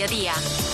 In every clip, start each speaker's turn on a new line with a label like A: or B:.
A: mediodía.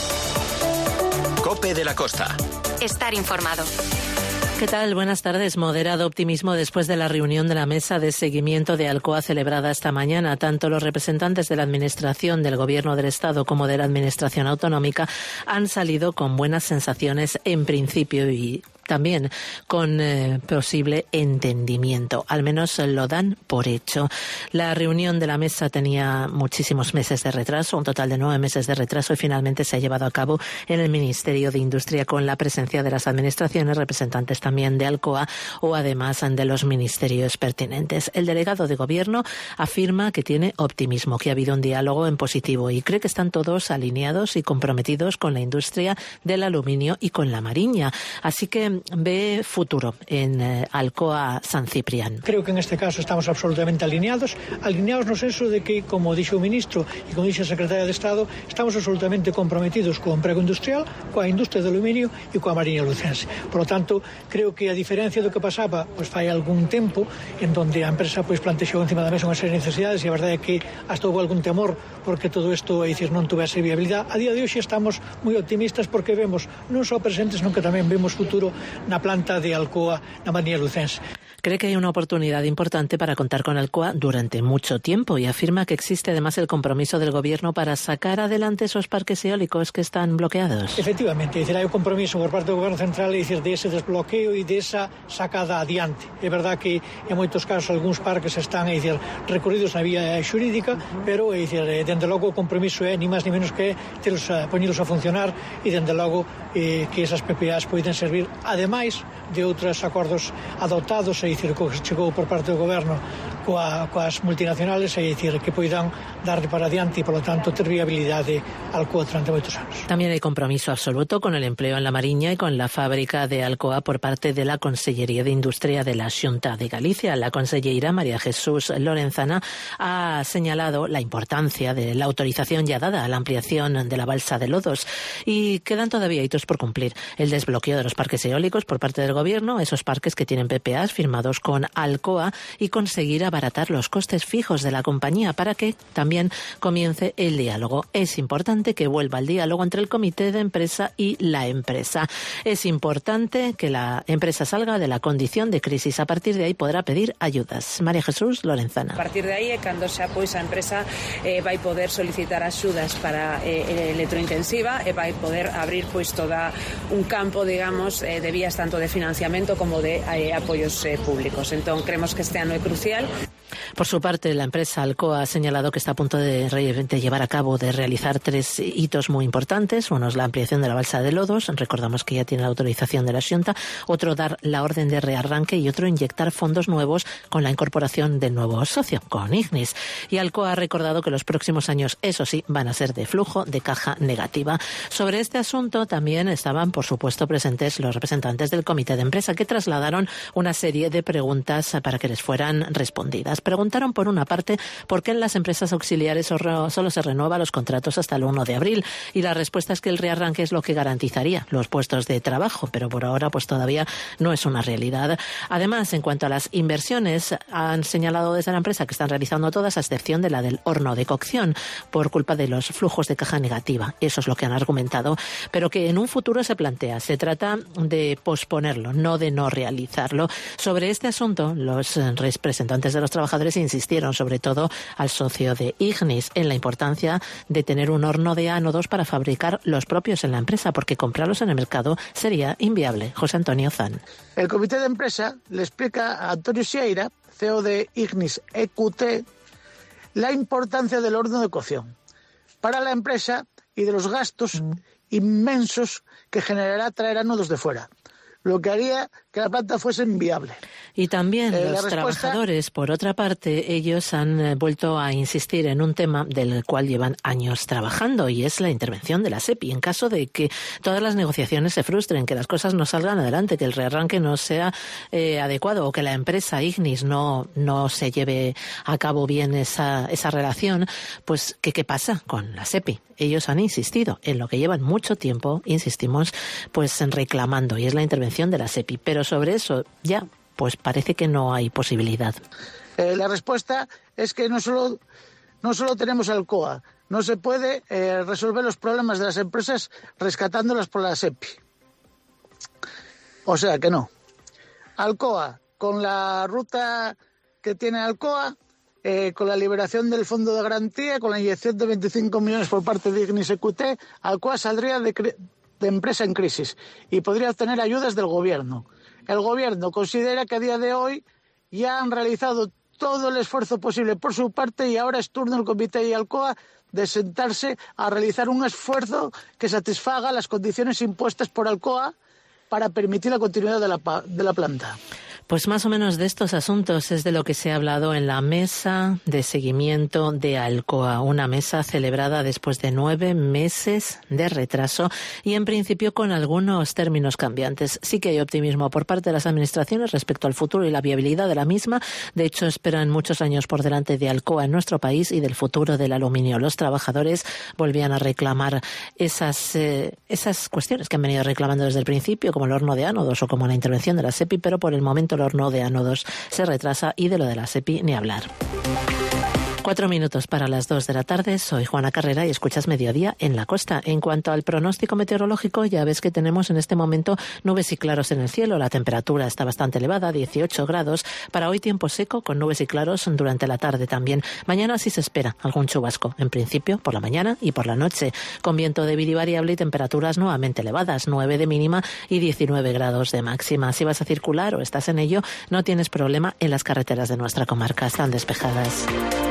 B: COPE de la Costa.
A: Estar informado.
C: ¿Qué tal? Buenas tardes. Moderado optimismo después de la reunión de la mesa de seguimiento de Alcoa celebrada esta mañana. Tanto los representantes de la Administración del Gobierno del Estado como de la Administración Autonómica han salido con buenas sensaciones en principio y también con posible entendimiento. Al menos lo dan por hecho. La reunión de la mesa tenía muchísimos meses de retraso, un total de 9 meses de retraso, y finalmente se ha llevado a cabo en el Ministerio de Industria con la presencia de las administraciones, representantes también de Alcoa o además de los ministerios pertinentes. El delegado de Gobierno afirma que tiene optimismo, que ha habido un diálogo en positivo y cree que están todos alineados y comprometidos con la industria del aluminio y con la mariña. Así que ve futuro en Alcoa San Ciprián.
D: Creo que en este caso estamos absolutamente alineados no senso de que, como dixo o ministro e como dixo a secretaria de Estado, estamos absolutamente comprometidos co emprego industrial, coa industria do aluminio e coa mariña lucense. Por lo tanto, creo que a diferencia do que pasaba fai algún tempo, en donde a empresa plantexou encima da mesa unha serie de necesidades e a verdade é que hasta houve algún temor porque todo isto non tuvese viabilidade. A día de hoxe estamos moi optimistas porque vemos non só presentes, senón que tamén vemos futuro na planta de Alcoa na mariña lucense.
C: Cree que hay una oportunidad importante para contar con Alcoa durante mucho tiempo y afirma que existe además el compromiso del Gobierno para sacar adelante esos parques eólicos que están bloqueados.
D: Efectivamente, hai un compromiso por parte do Goberno Central de ese desbloqueo e de esa sacada adiante. É verdad que en moitos casos algúns parques están recorridos na vía xurídica, pero dende logo o compromiso é ni máis ni menos que poñelos a funcionar e dende logo que esas PPAs poden servir ademais de outros acordos adoptados que chegou por parte do Goberno coas multinacionales, que poidan dar para adiante e, polo tanto, ter viabilidade Alcoa durante moitos anos.
C: También hay compromiso absoluto con el empleo en la mariña y con la fábrica de Alcoa por parte de la Consellería de Industria de la Xunta de Galicia. La consellera María Jesús Lorenzana ha señalado la importancia de la autorización ya dada a la ampliación de la balsa de Lodos y quedan todavía hitos por cumplir. El desbloqueo de los parques eólicos por parte del Gobierno, esos parques que tienen PPAs firmados con Alcoa, y conseguir abaratar los costes fijos de la compañía para que también comience el diálogo. Es importante que vuelva el diálogo entre el comité de empresa y la empresa. Es importante que la empresa salga de la condición de crisis. A partir de ahí podrá pedir ayudas. María Jesús Lorenzana.
E: A partir de aí é cando xa a empresa vai poder solicitar axudas para electrointensiva e vai poder abrir toda un campo, digamos, de vías tanto de financiamento como de apoyos públicos. Entón, creemos que este ano é crucial.
C: Por su parte, la empresa Alcoa ha señalado que está a punto de llevar a cabo, de realizar 3 hitos muy importantes. Uno es la ampliación de la balsa de Lodos, recordamos que ya tiene la autorización de la Xunta, otro dar la orden de rearranque y otro inyectar fondos nuevos con la incorporación del nuevo socio, con Ignis. Y Alcoa ha recordado que los próximos años, eso sí, van a ser de flujo de caja negativa. Sobre este asunto también estaban, por supuesto, presentes los representantes del comité de empresa, que trasladaron una serie de preguntas para que les fueran respondidas. Preguntaron, por una parte, por qué en las empresas auxiliares solo se renueva los contratos hasta el 1 de abril. Y la respuesta es que el rearranque es lo que garantizaría los puestos de trabajo, pero por ahora todavía no es una realidad. Además, en cuanto a las inversiones, han señalado desde la empresa que están realizando todas, a excepción de la del horno de cocción, por culpa de los flujos de caja negativa. Eso es lo que han argumentado, pero que en un futuro se plantea. Se trata de posponerlo, no de no realizarlo. Sobre este asunto, los representantes de los trabajadores insistieron sobre todo al socio de Ignis en la importancia de tener un horno de ánodos para fabricar los propios en la empresa, porque comprarlos en el mercado sería inviable. José Antonio Zan.
F: El comité de empresa le explica a Antonio Sieira, CEO de Ignis EQT, la importancia del horno de cocción para la empresa y de los gastos inmensos que generará traer ánodos de fuera, lo que haría que la planta fuese inviable.
C: Y también los trabajadores, por otra parte, ellos han vuelto a insistir en un tema del cual llevan años trabajando, y es la intervención de la SEPI. En caso de que todas las negociaciones se frustren, que las cosas no salgan adelante, que el rearranque no sea adecuado, o que la empresa Ignis no se lleve a cabo bien esa relación, pues ¿qué pasa con la SEPI? Ellos han insistido en lo que llevan mucho tiempo, insistimos, pues reclamando, y es la intervención de la SEPI. Pero sobre eso ya pues parece que no hay posibilidad.
F: La respuesta es que no solo tenemos Alcoa, no se puede resolver los problemas de las empresas rescatándolas por la SEPI. O sea que no. Alcoa, con la ruta que tiene Alcoa, con la liberación del fondo de garantía, con la inyección de 25 millones por parte de Ignis EQT, Alcoa saldría de empresa en crisis y podría obtener ayudas del gobierno. El gobierno considera que a día de hoy ya han realizado todo el esfuerzo posible por su parte y ahora es turno del Comité y Alcoa de sentarse a realizar un esfuerzo que satisfaga las condiciones impuestas por Alcoa para permitir la continuidad de la planta.
C: Pues más o menos de estos asuntos es de lo que se ha hablado en la mesa de seguimiento de Alcoa, una mesa celebrada después de 9 meses de retraso y en principio con algunos términos cambiantes. Sí que hay optimismo por parte de las administraciones respecto al futuro y la viabilidad de la misma. De hecho, esperan muchos años por delante de Alcoa en nuestro país y del futuro del aluminio. Los trabajadores volvían a reclamar esas cuestiones que han venido reclamando desde el principio, como el horno de ánodos o como la intervención de la SEPI, pero por el momento el horno de ánodos se retrasa y de lo de la SEPI ni hablar. 4 minutos para las 2 de la tarde. Soy Juana Carrera y escuchas Mediodía en la Costa. En cuanto al pronóstico meteorológico, ya ves que tenemos en este momento nubes y claros en el cielo. La temperatura está bastante elevada, 18 grados. Para hoy tiempo seco con nubes y claros durante la tarde también. Mañana sí se espera algún chubasco, en principio por la mañana y por la noche, con viento débil y variable y temperaturas nuevamente elevadas, 9 de mínima y 19 grados de máxima. Si vas a circular o estás en ello, no tienes problema en las carreteras de nuestra comarca, están despejadas.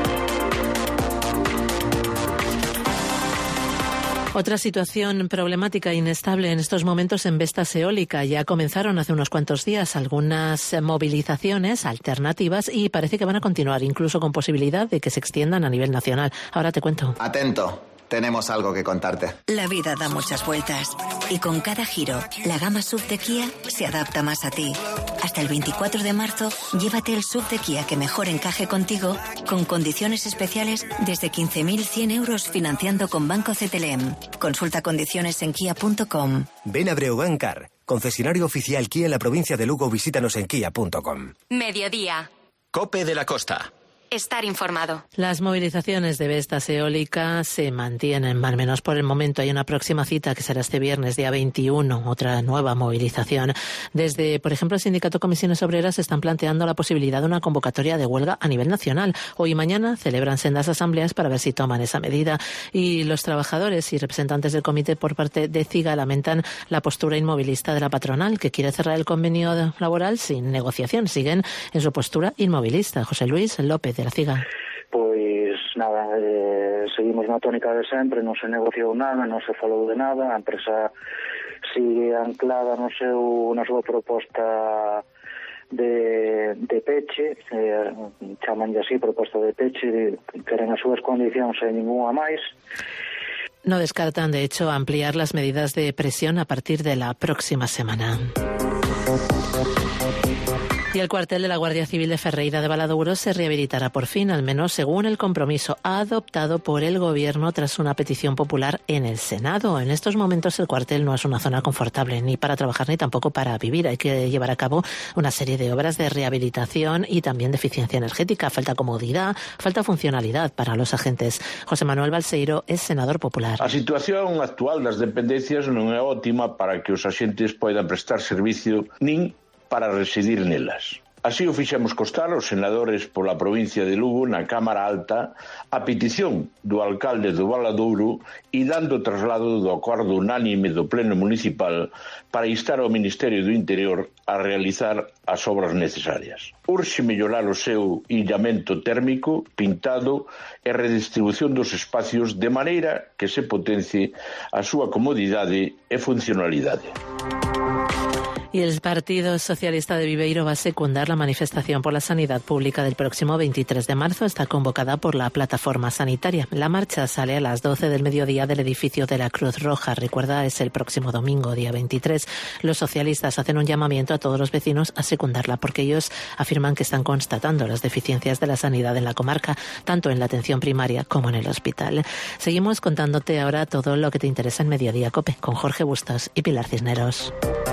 C: Otra situación problemática e inestable en estos momentos en Vestas Eólica. Ya comenzaron hace unos cuantos días algunas movilizaciones alternativas y parece que van a continuar, incluso con posibilidad de que se extiendan a nivel nacional. Ahora te cuento.
A: Atento. Tenemos algo que contarte.
B: La vida da muchas vueltas y con cada giro, la gama SUV de Kia se adapta más a ti. Hasta el 24 de marzo, llévate el SUV de Kia que mejor encaje contigo con condiciones especiales desde 15.100 euros financiando con Banco CTLM. Consulta condiciones en kia.com.
G: Ven a Breogán Car, concesionario oficial Kia en la provincia de Lugo. Visítanos en kia.com.
H: Mediodía.
I: COPE de la Costa.
H: Estar informado.
C: Las movilizaciones de Vestas Eólica se mantienen, al menos por el momento. Hay una próxima cita que será este viernes, día 21, otra nueva movilización. Desde, por ejemplo, el Sindicato Comisiones Obreras están planteando la posibilidad de una convocatoria de huelga a nivel nacional. Hoy y mañana celebran sendas asambleas para ver si toman esa medida. Y los trabajadores y representantes del comité por parte de CIGA lamentan la postura inmovilista de la patronal, que quiere cerrar el convenio laboral sin negociación. Siguen en su postura inmovilista. José Luis López, de la CIGA.
J: Pois nada, seguimos na tónica de sempre, non se negociou nada, non se falou de nada, a empresa sigue anclada na súa proposta de peche, chamanlle así, proposta de peche, queren as súas condicións e ninguna máis.
C: No descartan, de hecho, ampliar las medidas de presión a partir de la próxima semana. Y el cuartel de la Guardia Civil de Ferreira de Valadouro se rehabilitará por fin, al menos según el compromiso adoptado por el Gobierno tras una petición popular en el Senado. En estos momentos el cuartel no es una zona confortable ni para trabajar ni tampoco para vivir. Hay que llevar a cabo una serie de obras de rehabilitación y también de eficiencia energética. Falta comodidad, falta funcionalidad para los agentes. José Manuel Balseiro es senador popular.
K: A situación actual das dependencias non é óptima para que os axentes poidan prestar servicio nin para residir nelas. Así o fixemos constar os senadores pola provincia de Lugo na Cámara Alta a petición do alcalde do Valadouro e dando traslado do acordo unánime do Pleno Municipal para instar ao Ministerio do Interior a realizar as obras necesarias. Urxe mellorar o seu illamento térmico, pintado e redistribución dos espacios de maneira que se potencie a súa comodidade e funcionalidade.
C: Y el Partido Socialista de Viveiro va a secundar la manifestación por la sanidad pública del próximo 23 de marzo. Está convocada por la plataforma sanitaria. La marcha sale a las 12 del mediodía del edificio de la Cruz Roja. Recuerda, es el próximo domingo, día 23. Los socialistas hacen un llamamiento a todos los vecinos a secundarla porque ellos afirman que están constatando las deficiencias de la sanidad en la comarca, tanto en la atención primaria como en el hospital. Seguimos contándote ahora todo lo que te interesa en Mediodía COPE con Jorge Bustos y Pilar Cisneros.